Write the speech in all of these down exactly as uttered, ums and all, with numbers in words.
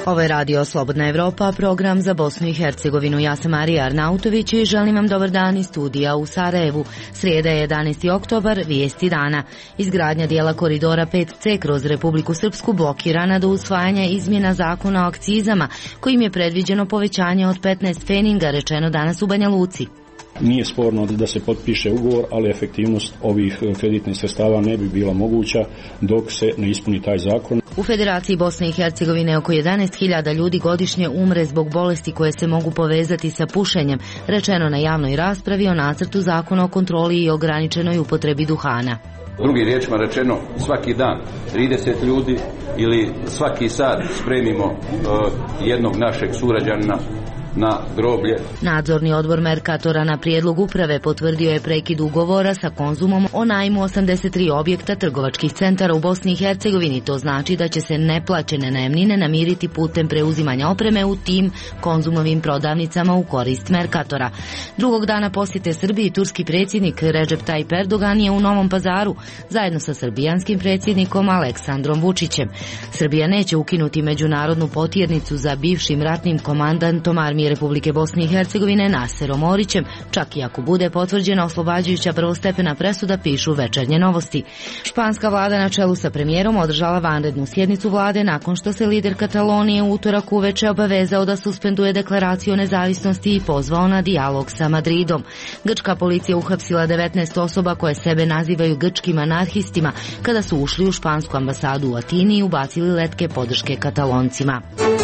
Ovo je radio Slobodna Evropa, program za Bosnu i Hercegovinu. Ja sam Marija Arnautović i želim vam dobar dan iz studija u Sarajevu. Srijeda je jedanaesti oktobar, vijesti dana. Izgradnja dijela koridora pet ce kroz Republiku Srpsku blokirana do usvajanja izmjena zakona o akcizama, kojim je predviđeno povećanje od petnaest pfeninga, rečeno danas u Banja Luci. Nije sporno da se potpiše ugovor, ali efektivnost ovih kreditnih sredstava ne bi bila moguća dok se ne ispuni taj zakon. U Federaciji Bosne i Hercegovine oko jedanaest hiljada ljudi godišnje umre zbog bolesti koje se mogu povezati sa pušenjem, rečeno na javnoj raspravi o nacrtu zakona o kontroli i ograničenoj upotrebi duhana. Drugim riječima rečeno, svaki dan trideset ljudi ili svaki sat spremimo uh, jednog našeg sugrađanina na groblje. Nadzorni odbor Merkatora na prijedlog uprave potvrdio je prekid ugovora sa Konzumom o najmu osamdeset tri objekta trgovačkih centara u Bosni i Hercegovini. To znači da će se neplaćene najamnine namiriti putem preuzimanja opreme u tim Konzumovim prodavnicama u korist Merkatora. Drugog dana posjete Srbiji turski predsjednik Recep Tayyip Erdogan je u Novom Pazaru zajedno sa srbijanskim predsjednikom Aleksandrom Vučićem. Srbija neće ukinuti međunarodnu potjernicu za bivšim ratnim komandantom armije Republike Bosne i Hercegovine Naserom Orićem, čak i ako bude potvrđena oslobađajuća prvostepena presuda, pišu Večernje novosti. Španska vlada na čelu sa premijerom održala vanrednu sjednicu vlade nakon što se lider Katalonije u utorak uveče obavezao da suspenduje deklaraciju o nezavisnosti i pozvao na dijalog sa Madridom. Grčka policija uhapsila devetnaest osoba koje sebe nazivaju grčkim anarhistima kada su ušli u špansku ambasadu u Atini i ubacili letke podrške Kataloncima.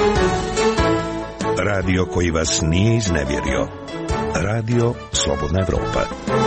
Radio koji vas nije iznevjerio. Radio Slobodna Evropa.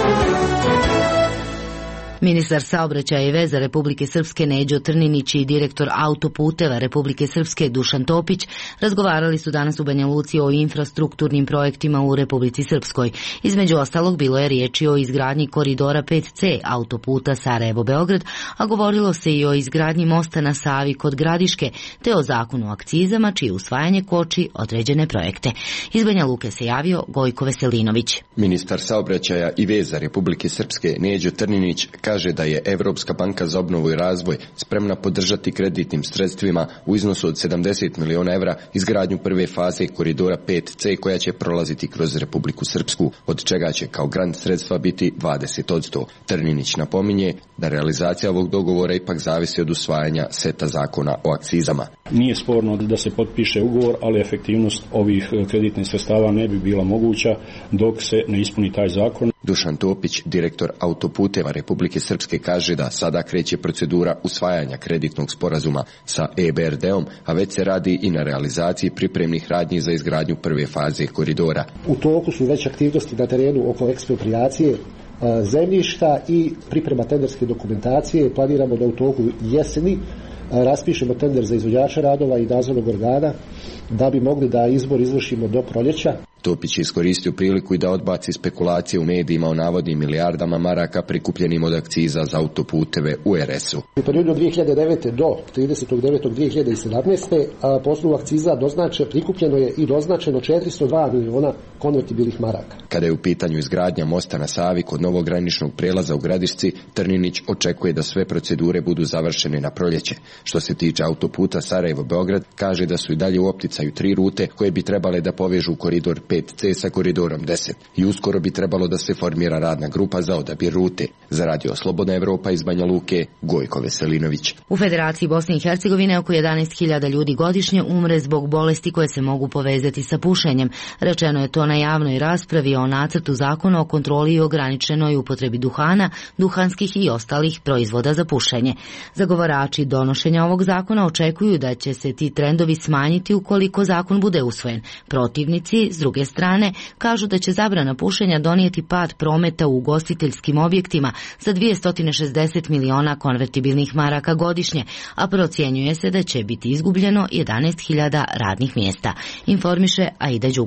Ministar saobraćaja i veza Republike Srpske Neđo Trninić i direktor autoputeva Republike Srpske Dušan Topić razgovarali su danas u Banja Luci o infrastrukturnim projektima u Republici Srpskoj. Između ostalog bilo je riječi o izgradnji koridora pet ce autoputa Sarajevo-Beograd, a govorilo se i o izgradnji mosta na Savi kod Gradiške, te o zakonu o akcizama, čije usvajanje koči određene projekte. Iz Banja Luke se javio Gojko Veselinović. Ministar saobraćaja i veza Republike Srpske Neđo Trninić kaže da je Evropska banka za obnovu i razvoj spremna podržati kreditnim sredstvima u iznosu od sedamdeset miliona evra izgradnju prve faze koridora pet ce koja će prolaziti kroz Republiku Srpsku, od čega će kao grant sredstva biti dvadeset posto. Trninić napominje da realizacija ovog dogovora ipak zavisi od usvajanja seta zakona o akcizama. Nije sporno da se potpiše ugovor, ali efektivnost ovih kreditnih sredstava ne bi bila moguća dok se ne ispuni taj zakon. Dušan Topić, direktor autoputeva Republike Srpske, kaže da sada kreće procedura usvajanja kreditnog sporazuma sa e be er de-om, a već se radi i na realizaciji pripremnih radnji za izgradnju prve faze koridora. U toku su već aktivnosti na terenu oko eksproprijacije zemljišta i priprema tenderske dokumentacije. Planiramo da u toku jeseni raspišemo tender za izvođača radova i nadzornog organa da bi mogli da izbor izvršimo do proljeća. Topić je iskoristio priliku i da odbaci spekulacije u medijima o navodnim milijardama maraka prikupljenim od akciza za autoputeve u er es u. U periodu od dvije hiljade devete do tridesetog devetog dvije hiljade sedamnaeste. po osnovu akciza doznače, prikupljeno je i doznačeno četiristo dva miliona konvertibilnih maraka. Kada je u pitanju izgradnja mosta na Savi kod novog graničnog prelaza u Gradišci, Trninić očekuje da sve procedure budu završene na proljeće. Što se tiče autoputa Sarajevo-Beograd, kaže da su i dalje u opticaju tri rute koje bi trebale da povežu koridor pet ce sa koridorom deset i uskoro bi trebalo da se formira radna grupa za odabir rute. Za Radio Slobodna Evropa iz Banja Luke, Gojko Veselinović. U Federaciji Bosne i Hercegovine oko jedanaest hiljada ljudi godišnje umre zbog bolesti koje se mogu povezati sa pušenjem. Rečeno je to na javnoj raspravi o nacrtu zakona o kontroli i ograničenoj upotrebi duhana, duhanskih i ostalih proizvoda za pušenje. Zagovarači donošenja ovog zakona očekuju da će se ti trendovi smanjiti ukoliko zakon bude usvojen. Protivnici, s druge strane, kažu da će zabrana pušenja donijeti pad prometa u ugostiteljskim objektima za dvjesto šezdeset miliona konvertibilnih maraka godišnje, a procjenjuje se da će biti izgubljeno jedanaest hiljada radnih mjesta, informiše Aida Đugum.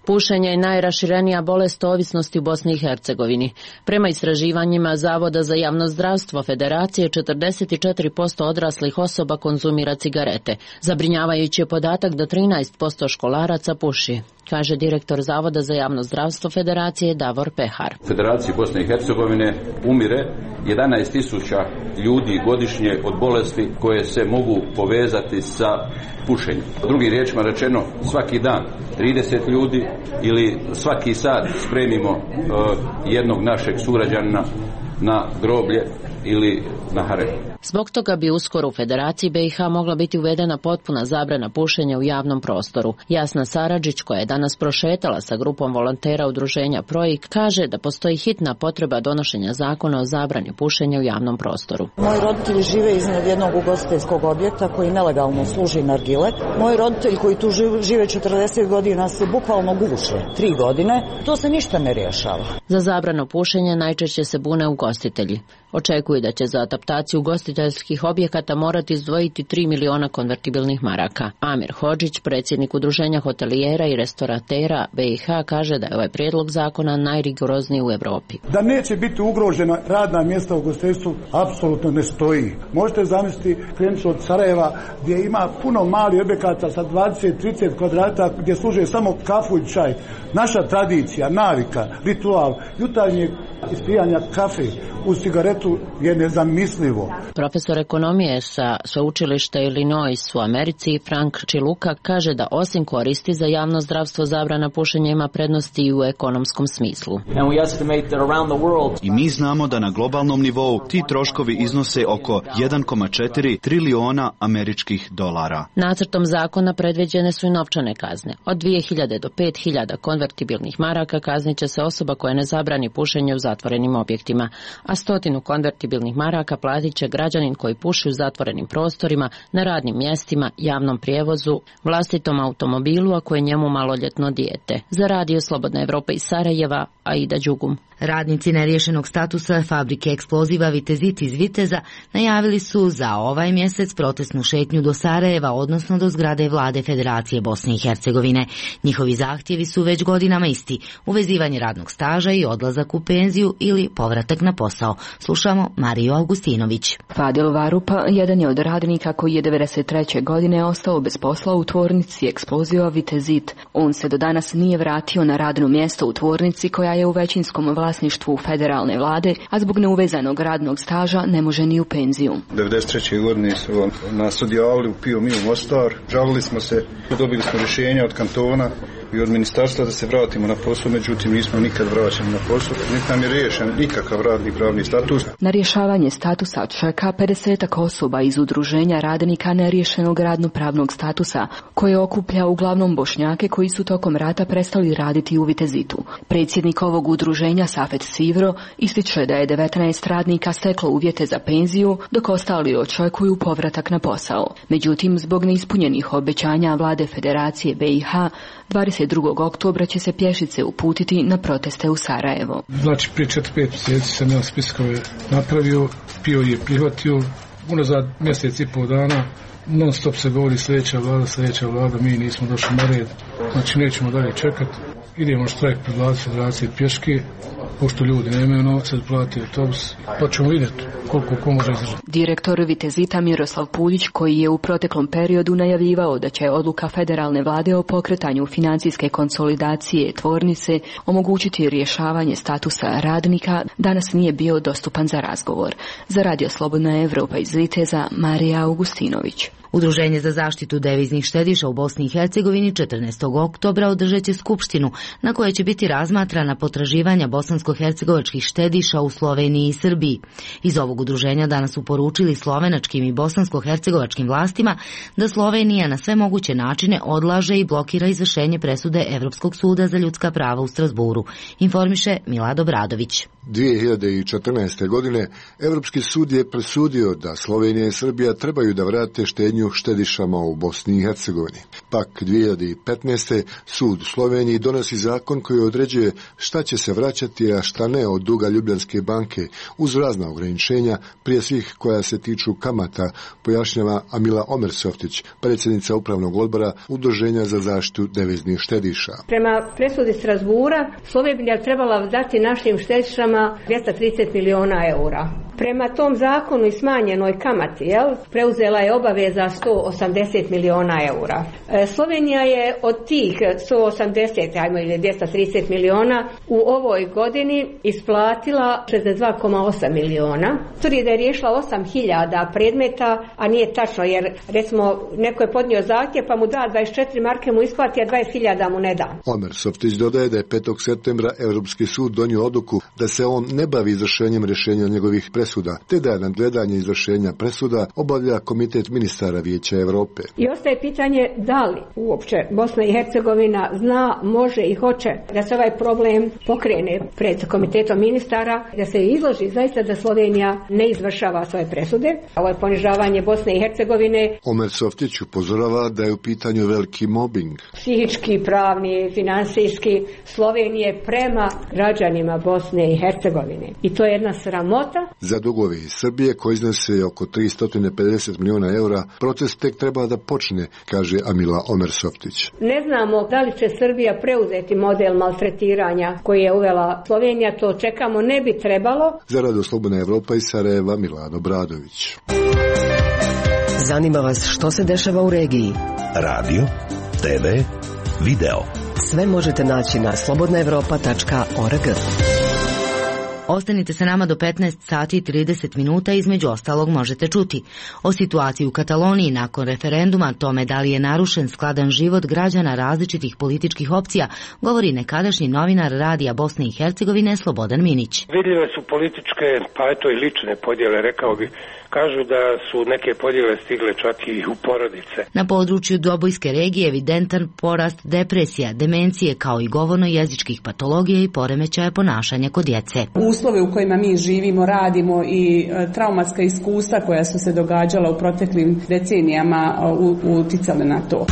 Pušenje je najraširenija bolest ovisnosti u Bosni i Hercegovini. Prema istraživanjima Zavoda za javno zdravstvo Federacije, četrdeset četiri posto odraslih osoba konzumira cigarete. Zabrinjavajući je podatak da trinaest posto školaraca puši, kaže direktor Zavoda za javno zdravstvo Federacije Davor Pehar. U Federaciji Bosne i Hercegovine umire jedanaest tisuća ljudi godišnje od bolesti koje se mogu povezati sa pušenjem. Drugim riječima rečeno, svaki dan trideset ljudi ili svaki sat spremimo uh, jednog našeg sugrađanina na groblje ili na harem. Zbog toga bi uskoro u Federaciji B i H mogla biti uvedena potpuna zabrana pušenja u javnom prostoru. Jasna Saradžić, koja je danas prošetala sa grupom volontera udruženja Projik, kaže da postoji hitna potreba donošenja zakona o zabrani pušenja u javnom prostoru. Moji roditelji žive iznad jednog ugostiteljskog objekta koji nelegalno služi nargile. Moji roditelji koji tu žive četrdeset godina se bukvalno guše. Tri godine. To se ništa ne rješava. Za zabranu pušenja najčešće se bune ugostitelji. Očekuju da će za adaptaciju ugostiteljskih objekata morati izdvojiti tri miliona konvertibilnih maraka. Amir Hodžić, predsjednik udruženja hotelijera i restoratera B i H, kaže da je ovaj prijedlog zakona najrigorozniji u Europi. Da neće biti ugrožena radna mjesta u ugostiteljstvu apsolutno ne stoji. Možete zamisliti krenicu od Sarajeva gdje ima puno malih objekata sa dvadeset do trideset kvadrata gdje služe samo kafu i čaj. Naša tradicija, navika, ritual jutarnjeg ispijanja kafe uz cigaretu je nezamislivo. Profesor ekonomije sa sveučilišta Illinois u Americi, Frank Čiluka, kaže da osim koristi za javno zdravstvo, zabrana pušenja ima prednosti i u ekonomskom smislu. I mi znamo da na globalnom nivou ti troškovi iznose oko jedan zarez četiri triliona američkih dolara. Nacrtom zakona predviđene su i novčane kazne. Od dvije hiljade do pet hiljada konvertibilnih maraka kaznit će se osoba koja ne zabrani pušenje u zatvorenim objektima, a stotinu konvertibilnih maraka platit će građanin koji puši u zatvorenim prostorima, na radnim mjestima, javnom prijevozu, vlastitom automobilu ako je njemu maloljetno dijete. Za Radio Slobodna Evropa iz Sarajeva, Aida Đugum. Radnici neriješenog statusa fabrike eksploziva Vitezit iz Viteza najavili su za ovaj mjesec protestnu šetnju do Sarajeva, odnosno do zgrade vlade Federacije Bosne i Hercegovine. Njihovi zahtjevi su već godinama isti: uvezivanje radnog staža i odlazak u penziju ili povratak na posao. Slušamo Mariju Augustinović. Fadil Varupa jedan je od radnika koji je devedeset treće godine ostao bez posla u tvornici eksploziva Vitezit. On se do danas nije vratio na radno mjesto u tvornici koja je u većinskom vlasništvu federalne vlade, a zbog neuvezanog radnog staža ne može ni u penziju. devedeset treće godine su nas odjavili u P I O M I u Mostar, žalili smo se, dobili smo rješenja od kantona i od ministarstva da se vratimo na posao, međutim nismo nikad vraćeni na posao, niti nam je riješen nikakav radni pravni status. Na rješavanje statusa čeka pedesetak osoba iz udruženja radnika neriješenog radno-pravnog statusa, koje okuplja uglavnom Bošnjake koji su tokom rata prestali raditi u Vitezitu. Predsjednik ovog udruženja Safet Sivro ističe da je devetnaest radnika steklo uvjete za penziju, dok ostali očekuju povratak na posao. Međutim, zbog neispunjenih obećanja vlade Federacije B i H, dvadeset drugog oktobra će se pješice uputiti na proteste u Sarajevo. Znači, prije četiri pet mjeseci sam ja spiskove napravio, P I O je prihvatio, unazad mjesec i pol dana, non stop se govori sljedeća vlada, sljedeća vlada, mi nismo došli na red, znači nećemo dalje čekati. Idemo štrajk pred vladu Federacije pješke, pošto ljudi nemaju novca da plati autobus, pa ćemo vidjeti koliko ko može izdržati. Direktor Vitezita Miroslav Puljić, koji je u proteklom periodu najavljivao da će odluka federalne vlade o pokretanju financijske konsolidacije tvornice omogućiti rješavanje statusa radnika, danas nije bio dostupan za razgovor. Za Radio Slobodna Evropa iz Viteza, Marija Augustinović. Udruženje za zaštitu deviznih štediša u Bosni i Hercegovini četrnaestog oktobra održat će skupštinu na kojoj će biti razmatrana potraživanja bosansko-hercegovačkih štediša u Sloveniji i Srbiji. Iz ovog udruženja danas su poručili slovenačkim i bosansko-hercegovačkim vlastima da Slovenija na sve moguće načine odlaže i blokira izvršenje presude Evropskog suda za ljudska prava u Strasburu, informiše Milad Obradović. dvije hiljade četrnaeste. godine Evropski sud je presudio da Slovenija i Srbija trebaju da vrate štednju štedišama u Bosni i Hercegovini. Pak dvije hiljade petnaeste. sud u Sloveniji donosi zakon koji određuje šta će se vraćati a šta ne od duga Ljubljanske banke uz razna ograničenja, prije svih koja se tiču kamata, pojašnjava Amila Omersoftić, predsjednica upravnog odbora Udruženja za zaštitu deviznih štediša. Prema presudi Strasbura, Slovenija trebala dati našim štedišama dvjesto trideset miliona eura. Prema tom zakonu i smanjenoj kamati, jel, preuzela je obaveza sto osamdeset miliona eura. E, Slovenija je od tih sto osamdeset, ajmo ili dvjesto trideset miliona u ovoj godini isplatila šezdeset dva zarez osam miliona. Tvrdi da je riješila osam hiljada predmeta, a nije tačno jer recimo neko je podnio zahtjev pa mu da dvadeset četiri marke mu isplati, a dvadeset hiljada mu ne da. Omersoftić dodaje da je petog septembra Europski sud donio odluku da se on ne bavi izvršenjem rješenja njegovih presuda, te da je nadgledanje izvršenja presuda obavlja Komitet ministara Vijeća Europe. I ostaje pitanje da li uopće Bosna i Hercegovina zna, može i hoće da se ovaj problem pokrene pred Komitetom ministara, da se izloži zaista da Slovenija ne izvršava svoje presude. Ovo je ponižavanje Bosne i Hercegovine. Omersoftić upozorava da je u pitanju veliki mobbing. Psihički, pravni, finansijski Slovenije prema građanima Bosne i Hercegovine. I to je jedna sramota. Za dugove iz Srbije koji iznose oko tristo pedeset miliona eura, proces tek treba da počne, kaže Amila Omersoftić. Ne znamo da li će Srbija preuzeti model maltretiranja koji je uvela Slovenija, to čekamo, ne bi trebalo. Za Radio Slobodna Evropa iz Sarajeva, Milano Bradović. Zanima vas što se dešava u regiji? Radio, te ve, video. Sve možete naći na slobodna evropa tačka org. Ostanite sa nama do petnaest sati i trideset minuta, između ostalog možete čuti o situaciji u Kataloniji nakon referenduma, tome da li je narušen skladan život građana različitih političkih opcija, govori nekadašnji novinar Radija Bosne i Hercegovine Slobodan Minić. Vidljive su političke, pa eto i lične podjele, rekao bih. Kažu da su neke podjele stigle čak i u porodice. Na području Dobojske regije evidentan porast depresija, demencije kao i govorno-jezičkih patologija i poremećaja ponašanja kod djece. Uslove u kojima mi živimo, radimo i traumatska iskustva koja su se događala u proteklim decenijama uticale na to.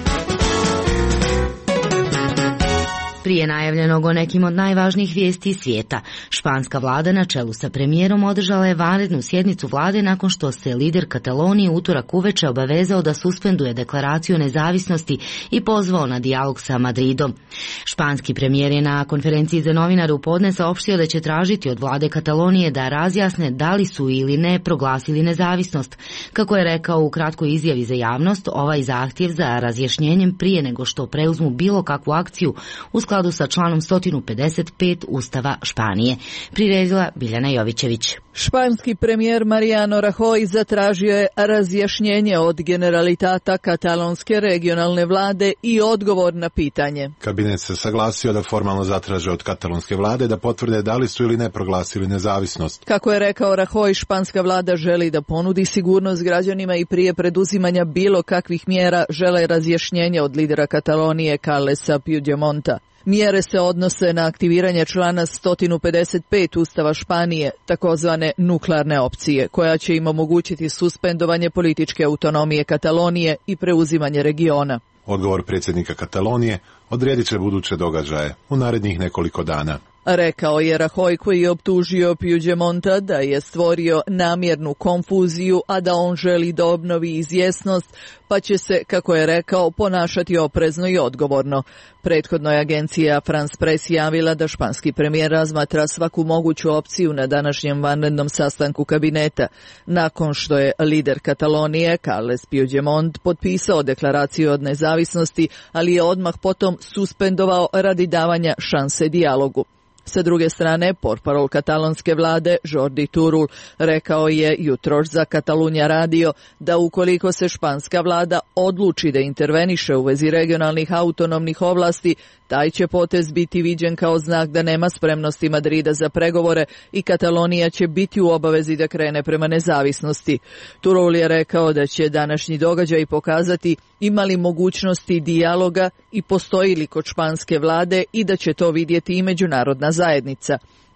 Prije najavljenog o nekim od najvažnijih vijesti svijeta, španska vlada na čelu sa premijerom održala je vanrednu sjednicu vlade nakon što se lider Katalonije utorak uveče obavezao da suspenduje deklaraciju nezavisnosti i pozvao na dijalog sa Madridom. Španski premijer je na konferenciji za novinare u podne saopštio da će tražiti od vlade Katalonije da razjasne da li su ili ne proglasili nezavisnost. Kako je rekao u kratkoj izjavi za javnost, ovaj zahtjev za razjašnjenjem prije nego što preuzmu bilo kakvu akciju u skladu sa članom sto pedeset pet Ustava Španije. Priredila Biljana Jovićević. Španski premijer Mariano Rajoy zatražio je razjašnjenje od generalitata katalonske regionalne vlade i odgovor na pitanje. Kabinet se saglasio da formalno zatraže od katalonske vlade da potvrde da li su ili ne proglasili nezavisnost. Kako je rekao Rajoy, španska vlada želi da ponudi sigurnost građanima i prije preduzimanja bilo kakvih mjera žele razjašnjenje od lidera Katalonije Carlesa Puigdemonta. Mjere se odnose na aktiviranje člana sto pedeset pet Ustava Španije, takozvane nuklearne opcije, koja će im omogućiti suspendovanje političke autonomije Katalonije i preuzimanje regiona. Odgovor predsjednika Katalonije odredit će buduće događaje u narednih nekoliko dana. Rekao je Rajoy, koji je optužio Puigdemonta da je stvorio namjernu konfuziju, a da on želi da obnovi izvjesnost, pa će se, kako je rekao, ponašati oprezno i odgovorno. Prethodno je agencija France Press javila da španski premijer razmatra svaku moguću opciju na današnjem vanrednom sastanku kabineta, nakon što je lider Katalonije, Carles Puigdemont, potpisao deklaraciju od nezavisnosti, ali je odmah potom suspendovao radi davanja šanse dijalogu. Sa druge strane, portparol katalonske vlade Jordi Turul rekao je jutros za Katalunja radio da ukoliko se španska vlada odluči da interveniše u vezi regionalnih autonomnih ovlasti, taj će potez biti viđen kao znak da nema spremnosti Madrida za pregovore i Katalonija će biti u obavezi da krene prema nezavisnosti. Turul je rekao da će današnji događaj pokazati ima li mogućnosti dijaloga i postoji li kod španske vlade i da će to vidjeti i međunarodna zajednica.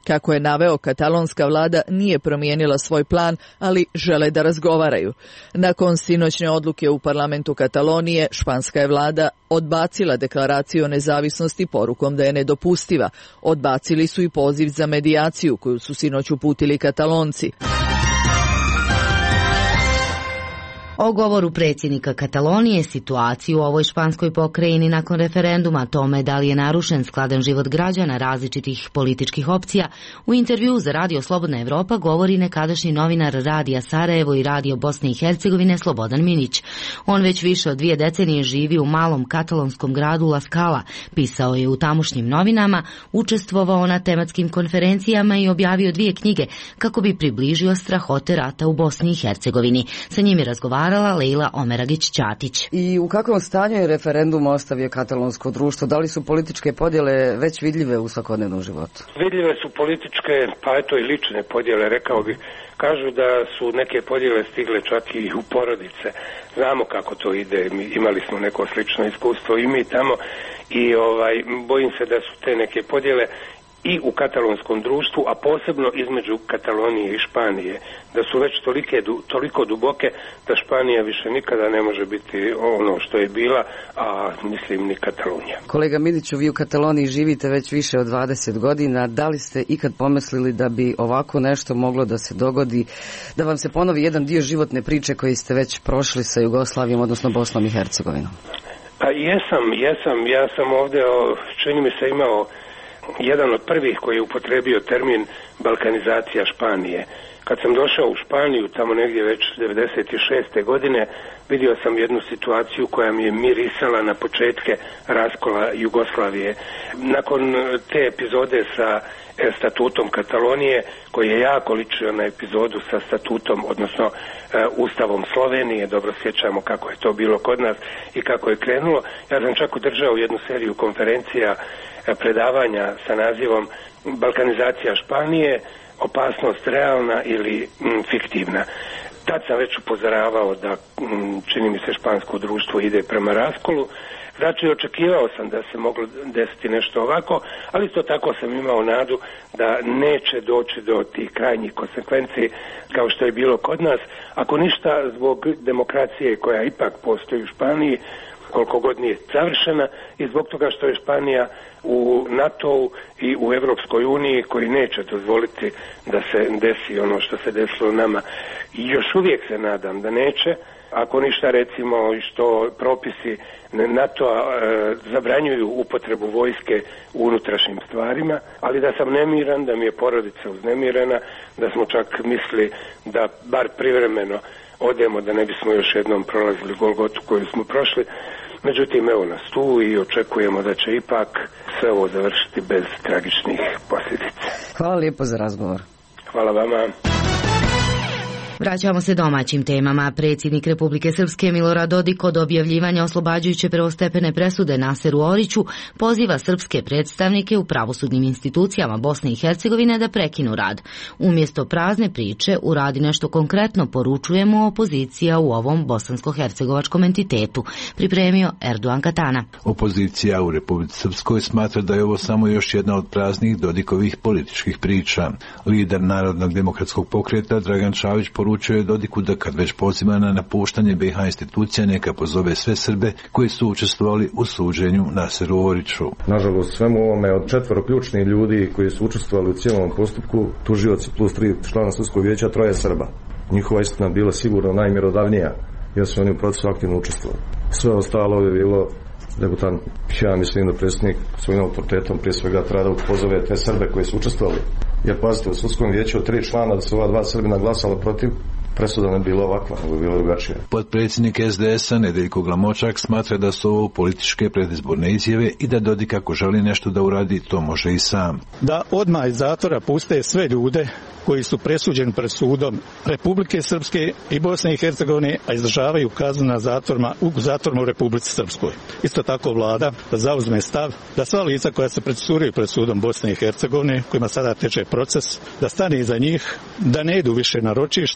Kako je naveo, katalonska vlada nije promijenila svoj plan, ali žele da razgovaraju. Nakon sinoćne odluke u parlamentu Katalonije, španska je vlada odbacila deklaraciju o nezavisnosti porukom da je nedopustiva. Odbacili su i poziv za medijaciju koju su sinoć uputili Katalonci. O govoru predsjednika Katalonije, situaciju u ovoj španskoj pokrajini nakon referenduma, tome da li je narušen skladan život građana različitih političkih opcija, u intervju za Radio Slobodna Evropa govori nekadašnji novinar Radija Sarajevo i Radio Bosne i Hercegovine Slobodan Minić. On već više od dvije decenije živi u malom katalonskom gradu La Scala, pisao je u tamošnjim novinama, učestvovao na tematskim konferencijama i objavio dvije knjige kako bi približio strahote rata u Bosni i Hercegovini. Sa njim je razgovarao Leila Omeragić-Ćatić. I u kakvom stanju je referendum ostavio katalonsko društvo? Da li su političke podjele već vidljive u svakodnevnom životu? Vidljive su političke, pa eto i lične podjele, rekao bih. Kažu da su neke podjele stigle čak i u porodice. Znamo kako to ide, mi imali smo neko slično iskustvo i mi tamo i ovaj bojim se da su te neke podjele i u katalonskom društvu, a posebno između Katalonije i Španije, da su već tolike, toliko duboke da Španija više nikada ne može biti ono što je bila, a mislim ni Katalonija. Kolega Miliću, vi u Kataloniji živite već više od dvadeset godina. Da li ste ikad pomislili da bi ovako nešto moglo da se dogodi, da vam se ponovi jedan dio životne priče koji ste već prošli sa Jugoslavijom, odnosno Bosnom i Hercegovinom? Pa jesam, jesam. Ja sam ovdje, čini mi se, imao jedan od prvih koji je upotrebio termin balkanizacija Španije. Kad sam došao u Španiju, tamo negdje već devedeset šeste godine, vidio sam jednu situaciju koja mi je mirisala na početke raskola Jugoslavije. Nakon te epizode sa statutom Katalonije, koji je jako ličio na epizodu sa statutom, odnosno e, Ustavom Slovenije, dobro sjećamo kako je to bilo kod nas i kako je krenulo. Ja sam čak održao jednu seriju konferencija, e, predavanja sa nazivom Balkanizacija Španije, opasnost realna ili m, fiktivna. Tad sam već upozoravao da m, čini mi se špansko društvo ide prema raskolu. Znači, očekivao sam da se moglo desiti nešto ovako, ali isto tako sam imao nadu da neće doći do tih krajnjih konsekvenci kao što je bilo kod nas. Ako ništa, zbog demokracije koja ipak postoji u Španiji, koliko god nije savršena, i zbog toga što je Španija u NATO-u i u Europskoj uniji koji neće dozvoliti da se desi ono što se desilo nama. I još uvijek se nadam da neće, ako ništa recimo što propisi NATO-a e, zabranjuju upotrebu vojske u unutrašnjim stvarima, ali da sam nemiran, da mi je porodica uznemirena, da smo čak mislili da bar privremeno odemo, da ne bismo još jednom prolazili Golgotu koju smo prošli. Međutim, evo nas tu i očekujemo da će ipak sve ovo završiti bez tragičnih posljedica. Hvala lijepo za razgovor. Hvala vama. Vraćamo se domaćim temama. Predsjednik Republike Srpske Milorad Dodik od objavljivanja oslobađajuće prvostepene presude Naseru Oriću poziva srpske predstavnike u pravosudnim institucijama Bosne i Hercegovine da prekinu rad. Umjesto prazne priče uradi nešto konkretno, poručujemo opozicija u ovom bosansko-hercegovačkom entitetu, pripremio Erdogan Katana. Opozicija u Republici Srpskoj smatra da je ovo samo još jedna od praznih Dodikovih političkih priča. Lider Narodnog demokratskog pokreta Dragan Čavić poručio je Dodiku da kad već poziva na napuštanje B iH institucija neka pozove sve Srbe koji su učestvovali u suđenju Naseru Oriću. Nažalost, svemu ovome od četvoro ključnih ljudi koji su učestvovali u cijelom postupku, tužioci plus tri člana sudskog vijeća, troje Srba. Njihova istina bila sigurno najmjerodavnija jer su oni u procesu aktivno učestvovali. Sve ostalo je bilo debutant. Ja mislim da predsjednik svojim autoritetom prije svega treba da pozove te Srbe koji su učestvovali. Jer pazite, u sudskom vijeću od tri člana da su ova dva Srbina glasala protiv, presuda ne bila ovakva, nego bila drugačija. Potpredsjednik S D S-a Nedeljko Glamočak smatra da su ovo političke predizborne izjave i da Dodik ako želi nešto da uradi, to može i sam. Da odmah iz zatvora puste sve ljude koji su presuđeni pred sudom Republike Srpske i Bosne i Hercegovine, a izdržavaju kaznu na zatvorima u zatvorima u Republici Srpskoj. Isto tako vlada da zauzme stav da sva lica koja se procesuiraju pred sudom Bosne i Hercegovine, kojima sada teče proces, da stane iza njih, da ne idu više na ročišta, a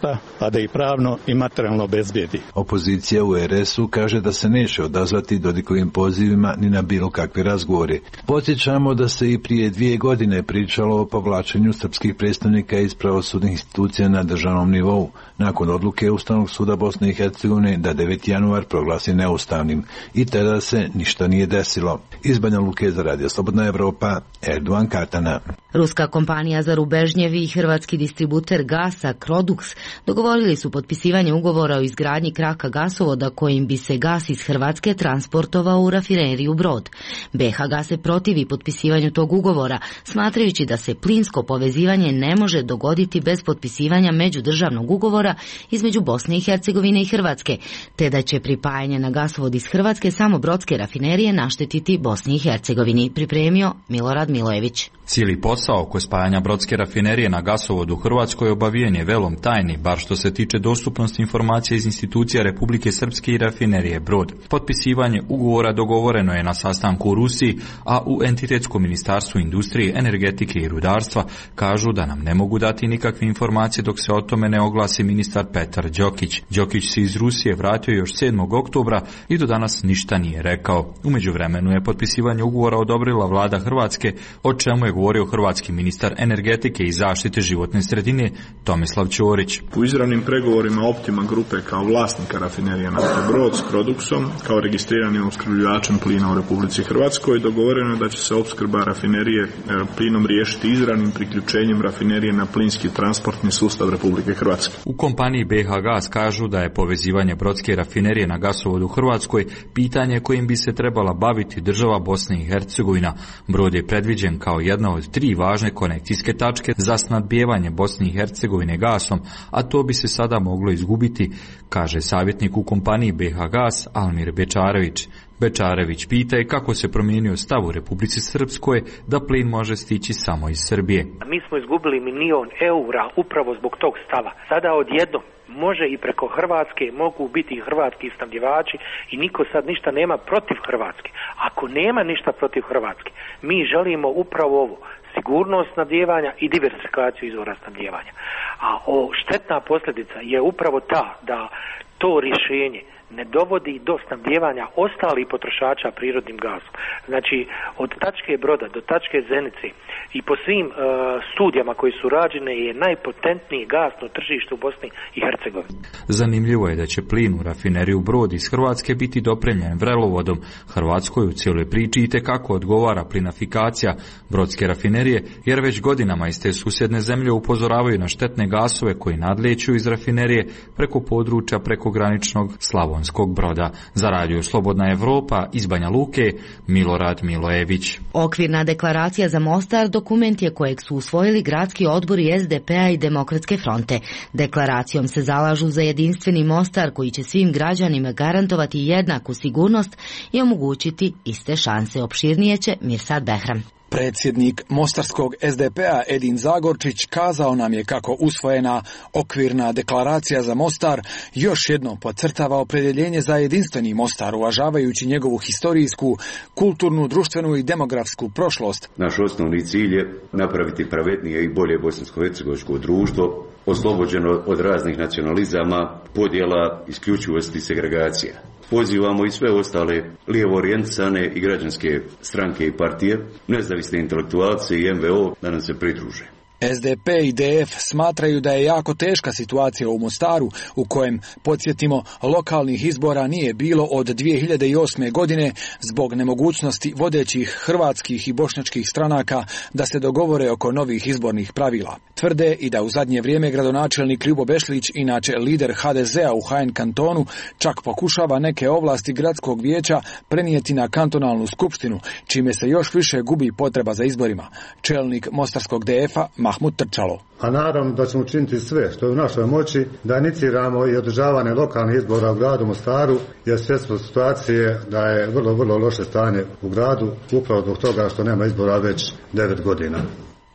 a da i pravno i materijalno obezbijedi. Opozicija u er es u kaže da se neće odazvati Dodikovim pozivima ni na bilo kakve razgovore. Podsjećamo da se i prije dvije godine pričalo o povlačenju srpskih predstavnika iz pravosudnih institucija na državnom nivou, nakon odluke Ustavnog suda Bosne i Hercegovine da deveti januar proglasi neustavnim, i tada se ništa nije desilo. Iz Banja Luke za Radio Slobodna Evropa, Erdogan Katana. Ruska kompanija za Rubežnjevi i hrvatski distributer gasa Crodux dogovorili su potpisivanje ugovora o izgradnji kraka gasovoda kojim bi se gas iz Hrvatske transportovao u rafineriju Brod. be ha ga se protivi potpisivanju tog ugovora, smatrajući da se plinsko povezivanje ne može dogoditi bez potpisivanja međudržavnog ugovora između Bosne i Hercegovine i Hrvatske, te da će pripajanje na gasovod iz Hrvatske samo brodske rafinerije naštetiti Bosni i Hercegovini, pripremio Milorad Milojević. Cijeli posao oko spajanja brodske rafinerije na gasovodu u Hrvatskoj obavijen je velom tajni, bar što se tiče dostupnosti informacija iz institucija Republike Srpske i rafinerije Brod. Potpisivanje ugovora dogovoreno je na sastanku u Rusiji, a u entitetskom ministarstvu industrije, energetike i rudarstva kažu da nam ne mogu dati nikakve informacije dok se o tome ne oglasi ministar Petar Đokić. Đokić se iz Rusije vratio još sedmog oktobra i do danas ništa nije rekao. U međuvremenu je potpisivanje ugovora odobrila vlada Hrvatske, o čemu je govorio hrvatski ministar energetike i zaštite životne sredine Tomislav Ćorić. U izravnim pregovorima Optima grupe kao vlasnika rafinerije nafte Brod s Croduksom kao registriranim opskrbljivačem plina u Republici Hrvatskoj dogovoreno je da će se opskrba rafinerije plinom riješiti izravnim priključenjem rafinerije na plinski transportni sustav Republike Hrvatske. U kompaniji be ha Gas kažu da je povezivanje brodske rafinerije na gasovodu u Hrvatskoj pitanje kojim bi se trebala baviti država Bosne i Hercegovina. Brod je predviđen kao jedna od tri važne konekcijske tačke za snadbijevanje Bosne i Hercegovine gasom, a to bi se sada moglo izgubiti, kaže savjetnik u kompaniji be ha Gas Almir Bečarević. Bečarević pita je kako se promijenio stav u Republici Srpskoj da plin može stići samo iz Srbije. Mi smo izgubili milion eura upravo zbog tog stava. Sada odjednom može i preko Hrvatske, mogu biti i hrvatski snabdjevači i niko sad ništa nema protiv Hrvatske. Ako nema ništa protiv Hrvatske, mi želimo upravo ovo, sigurnost snabdjevanja i diversifikaciju izvora snabdjevanja. A o štetna posljedica je upravo ta da to rješenje ne dovodi do snabdjevanja ostalih potrošača prirodnim gazom. Znači, od tačke Broda do tačke Zenice i po svim uh, studijama koji su rađene je najpotentniji gas na tržištu u Bosni i Hercegovini. Zanimljivo je da će plin u rafineriju Brod iz Hrvatske biti dopremljen vrelovodom. Hrvatskoj u cijeloj priči itekako odgovara plinafikacija brodske rafinerije, jer već godinama iz te susjedne zemlje upozoravaju na štetne gasove koji nadlijeću iz rafinerije preko područja prekograničnog Slavonskog Broda. Za Radio Slobodna Evropa iz Banja Luke, Milorad Milojević. Okvirna deklaracija za Mostar dokument je kojeg su usvojili gradski odbori es de pe a i Demokratske fronte. Deklaracijom se zalažu za jedinstveni Mostar koji će svim građanima garantovati jednaku sigurnost i omogućiti iste šanse. Opširnije će Mirsad Behram. Predsjednik Mostarskog es de pe a Edin Zagorčić kazao nam je kako usvojena okvirna deklaracija za Mostar još jednom podcrtava opredjeljenje za jedinstveni Mostar, uvažavajući njegovu historijsku, kulturnu, društvenu i demografsku prošlost. Naš osnovni cilj je napraviti pravednije i bolje bosansko-hercegovačko društvo, oslobođeno od raznih nacionalizama, podjela, isključivosti i segregacija. Pozivamo i sve ostale lijevo orijentisane i građanske stranke i partije, nezavisne intelektualce i em ve o da nam se pridruže. es de pe i de ef smatraju da je jako teška situacija u Mostaru, u kojem, podsjetimo, lokalnih izbora nije bilo od dvije hiljade osme. godine zbog nemogućnosti vodećih hrvatskih i bošnjačkih stranaka da se dogovore oko novih izbornih pravila. Tvrde i da u zadnje vrijeme gradonačelnik Ljubo Bešlić, inače lider ha de zea u ha en kantonu, čak pokušava neke ovlasti gradskog vijeća prenijeti na kantonalnu skupštinu, čime se još više gubi potreba za izborima. Čelnik Mostarskog de efa Mahmud Trčalo. A naravno da ćemo učiniti sve što je u našoj moći da iniciramo i održavanje lokalnih izbora u gradu Mostaru, jer svjesno situacije da je vrlo, vrlo loše stanje u gradu, upravo zbog toga što nema izbora već devet godina.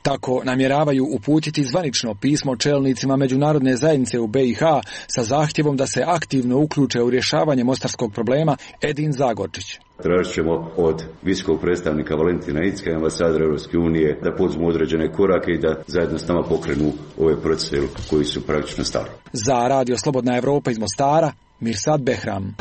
Tako namjeravaju uputiti zvanično pismo čelnicima međunarodne zajednice u B i H sa zahtjevom da se aktivno uključe u rješavanje mostarskog problema. Edin Zagorčić. Tražit ćemo od visokog predstavnika Valentina Incka i ambasadora Europske unije da poduzmu određene korake i da zajedno s nama pokrenu ove procese koji su praktično stali. Za Radio Slobodna Evropa iz Mostara, Mirsad Behram.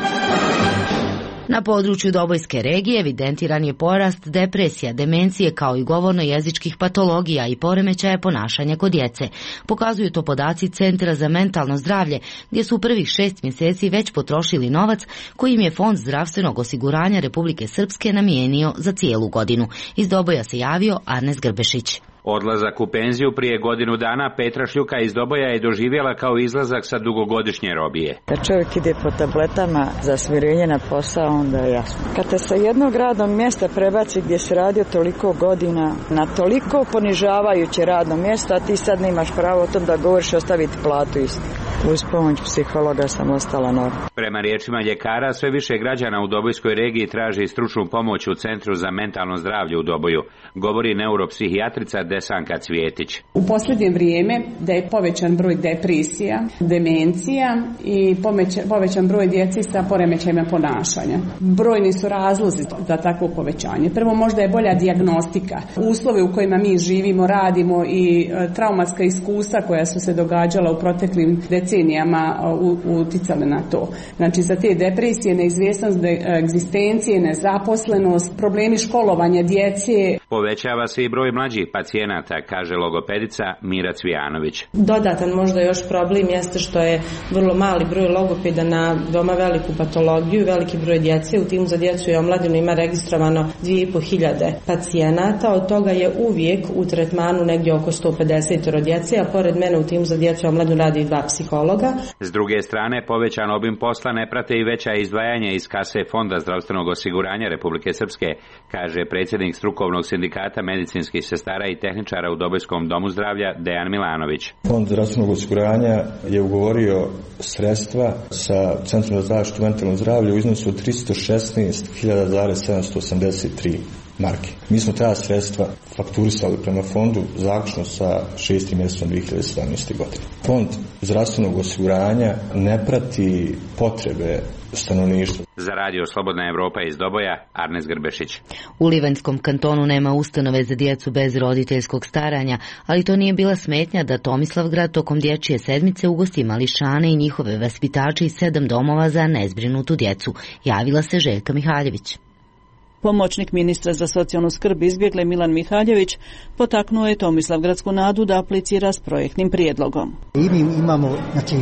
Na području Dobojske regije evidentiran je porast depresija, demencije kao i govorno-jezičkih patologija i poremećaja ponašanja kod djece. Pokazuju to podaci Centra za mentalno zdravlje, gdje su u prvih šest mjeseci već potrošili novac koji im je Fond zdravstvenog osiguranja Republike Srpske namijenio za cijelu godinu. Iz Doboja se javio Arnes Grbešić. Odlazak u penziju prije godinu dana Petra Šljuka iz Doboja je doživjela kao izlazak sa dugogodišnje robije. Kad čovjek ide po tabletama za smirenje na posao, onda je jasno. Kad te sa jednog radnog mjesta prebaci gdje si radio toliko godina na toliko ponižavajuće radno mjesto, a ti sad nemaš pravo o tom da govoriš ostaviti platu isto. Uz pomoć psihologa sam ostala normalna. Prema riječima ljekara, sve više građana u Dobojskoj regiji traži stručnu pomoć u Centru za mentalno zdravlje u Doboju, govori neuropsihijatrica Desanka Cvjetić. U posljednje vrijeme da je povećan broj depresija, demencija i povećan broj djeci sa poremećajima ponašanja. Brojni su razlozi za takvo povećanje. Prvo, možda je bolja dijagnostika. Uslove u kojima mi živimo, radimo i traumatska iskustva koja su se događala u proteklim decenijama uticale na to. Znači, za te depresije, neizvjesnost egzistencije, nezaposlenost, problemi školovanja djece. Povećava se i broj mlađih pacijenata, kaže logopedica Mira Cvijanović. Dodatan možda još problem jeste što je vrlo mali broj logopeda na veoma veliku patologiju i veliki broj djece. U timu za djecu i omladinu ima registrovano dvije i po hiljade pacijenata, od toga je uvijek u tretmanu negdje oko sto pedeset djece, a pored mene u timu za djecu i omladinu radi dva psihologa. S druge strane, povećan obim posla ne prate i veća izdvajanja iz kase Fonda zdravstvenog osiguranja Republike Srpske, kaže predsjednik strukovnog sindikata medicinskih sestara i tehničara u Dobojskom domu zdravlja Dejan Milanović. Fond zdravstvenog osiguranja je ugovorio sredstva sa Centrom za zaštitu mentalnog zdravlja u iznosu od tristo šesnaest hiljada sedamsto osamdeset tri marke. Mi smo ta sredstva fakturisali prema fondu zaključno sa šestim mjesecom dvije hiljade sedamnaeste. godine. Fond zdravstvenog osiguranja ne prati potrebe stanovništva. Za Radio Slobodna Evropa iz Doboja, Arnes Grbešić. U Livanjskom kantonu nema ustanove za djecu bez roditeljskog staranja, ali to nije bila smetnja da Tomislavgrad tokom dječje sedmice ugosti mališane i njihove vaspitače iz sedam domova za nezbrinutu djecu. Javila se Željka Mihaljević. Pomoćnik ministra za socijalnu skrb izbjegle Milan Mihaljević potaknuo je Tomislavgradsku nadu da aplicira s projektnim prijedlogom. I mi imamo znači,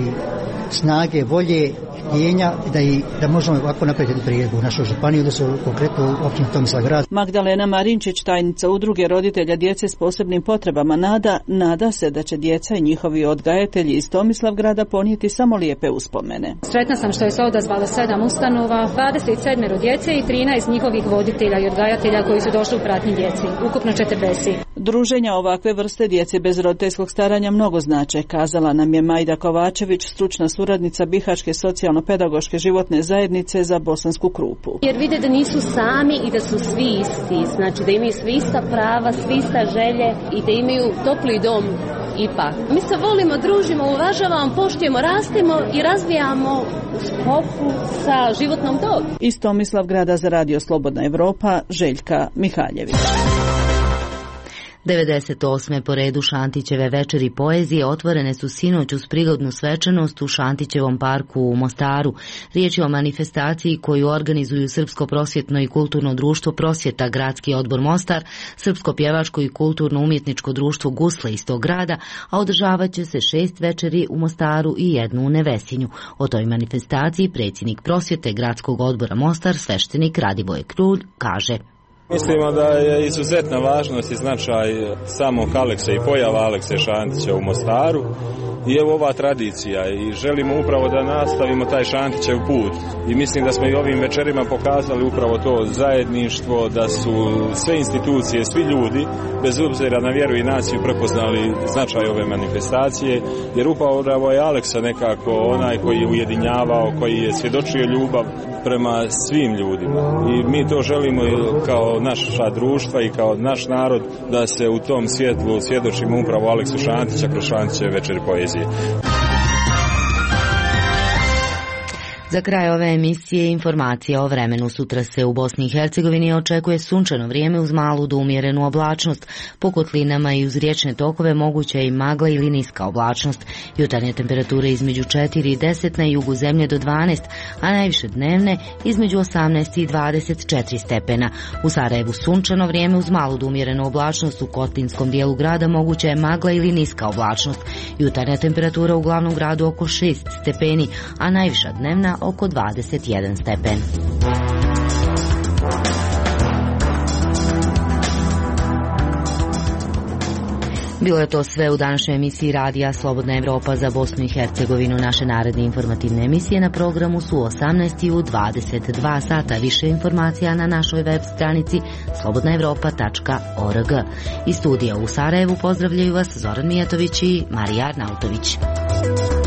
snage, volje, htjenja da, i, da možemo ovako napraviti prijedlog u našoj županiji, da su konkretno u općini Tomislavgrad. Magdalena Marinčić, tajnica udruge roditelja djece s posebnim potrebama NADA, nada se da će djeca i njihovi odgajatelji iz Tomislavgrada ponijeti samo lijepe uspomene. Sretna sam što je se odazvalo sedam ustanova, dvadeset sedam djece i trinaest njihovih voditelja i odgajatelja koji su došli u pratnji djeci, ukupno četrdeset. Druženja ovakve vrste djece bez roditeljskog staranja mnogo znače, kazala nam je Majda Kovačević, stručna suradnica Bihaćke socijalno-pedagoške životne zajednice za Bosansku Krupu. Jer vide da nisu sami i da su svi isti, znači da imaju svi ista prava, svi ista želje i da imaju topli dom ipak. Mi se volimo, družimo, uvažavamo, poštujemo, rastemo i razvijamo u sklopu sa životnom dobi. Iz Tomislavgrada za Radio Slobodna Evropa, Željka Mihaljević. devedeset osme po redu Šantićeve večeri poezije otvorene su sinoć uz prigodnu svečanost u Šantićevom parku u Mostaru. Riječ je o manifestaciji koju organizuju Srpsko prosvjetno i kulturno društvo Prosvjeta, Gradski odbor Mostar, Srpsko pjevačko i kulturno-umjetničko društvo Gusle iz tog grada, a održavat će se šest večeri u Mostaru i jednu u Nevesinju. O toj manifestaciji predsjednik Prosvjete Gradskog odbora Mostar, sveštenik Radivoje Krulj, kaže: Mislimo da je izuzetna važnost i značaj samog Aleksa i pojava Alekse Šantića u Mostaru i evo ova tradicija i želimo upravo da nastavimo taj Šantićev put i mislim da smo i ovim večerima pokazali upravo to zajedništvo, da su sve institucije, svi ljudi bez obzira na vjeru i naciju prepoznali značaj ove manifestacije, jer upravo je Aleksa nekako onaj koji je ujedinjavao, koji je svjedočio ljubav prema svim ljudima i mi to želimo kao kao naša društva i kao naš narod da se u tom svjetlu svjedočimo upravo Aleksu Šantića kroz Šantićeve večeri poezije. Za kraj ove emisije informacija o vremenu. Sutra se u Bosni i Hercegovini očekuje sunčano vrijeme uz malu do umjerenu oblačnost. Po kotlinama i uz riječne tokove moguća je i magla ili niska oblačnost. Jutarnje temperature između četiri i deset, na jugu zemlje do dvanaest, a najviše dnevne između osamnaest i dvadeset četiri stepena. U Sarajevu sunčano vrijeme uz malu do umjerenu oblačnost. U kotlinskom dijelu grada moguća je magla ili niska oblačnost. Jutarnja temperatura u glavnom gradu oko šest stepeni, a najviša dnevna oko dvadeset jedan stepen. Bilo je to sve u današnjoj emisiji radija Slobodna Evropa za Bosnu i Hercegovinu. Naše naredne informativne emisije na programu su u osamnaest i u dvadeset dva sata. Više informacija na našoj web stranici slobodna evropa tačka org. Iz studija u Sarajevu pozdravljaju vas Zoran Mijatović i Marija Arnautović.